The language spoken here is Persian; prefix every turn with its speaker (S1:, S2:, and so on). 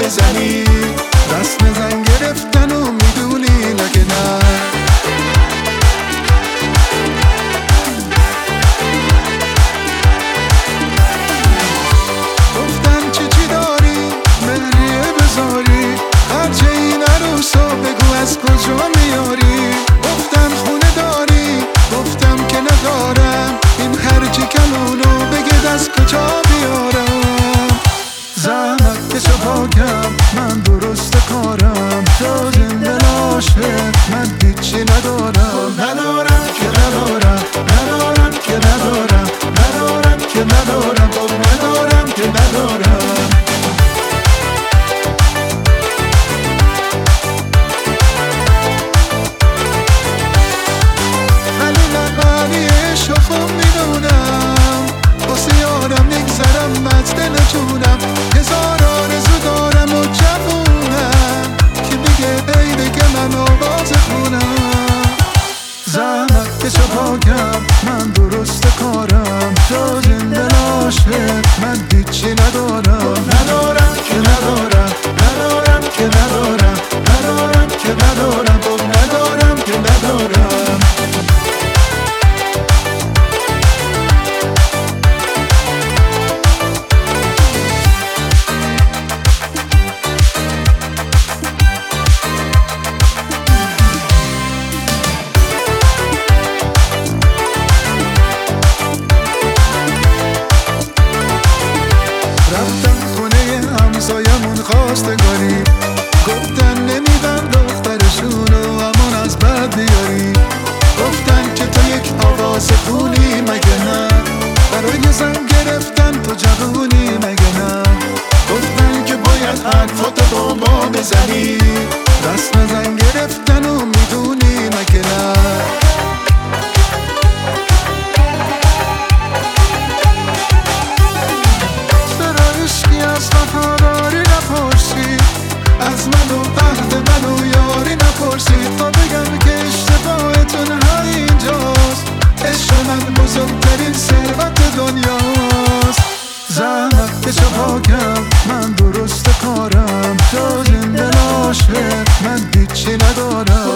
S1: بزنی، رسم زن گرفتن و میدونی مگه نه. گفتم چی داری مهریه بذاری، خرج این عروسا بگو از کجا میاری. گفتم خونه داری، گفتم که ندارم، این خرج کلونو بگید از کجا بیارم. زحمت کشو پاکم من درست کارم، جز این دل عاشق من هیچی ندارم. ندارم که ندارم، ندارم که ندارم، ندارم که ندارم، ندارم که ندارم. ولی من عشق میدونم، واسه یارم نگذرم از دل جونم. هزار آرزو دارم و جوونم که بگه ای بگه من آواز خونم. زحمت کشو پاکم من درست کارم، جز این دل عاشق من هیچی ندارم. ندارم که ندارم، ندارم که ندارم، ندارم که ندارم، ندارم که ندارم. همسایمون خواستگاری، گفتن نمیدن دخترشونو امان از بد بیاری. گفتن که تو یک آواز خونی مگه نه، برای زن گرفتن تو جوونی مگه نه. گفتن که باید حرفاتو با ما بزنی، رسم زن گرفتن و میدونی مگه نه. از من و عهد من و یاری نپرسید، تا بگم که اشتباهتون همینجاست. عشق من بزرگترین ثروت دنیاست. زحمت کشو پاکم من درست کارم، جز این دل عاشق من هیچی ندارم.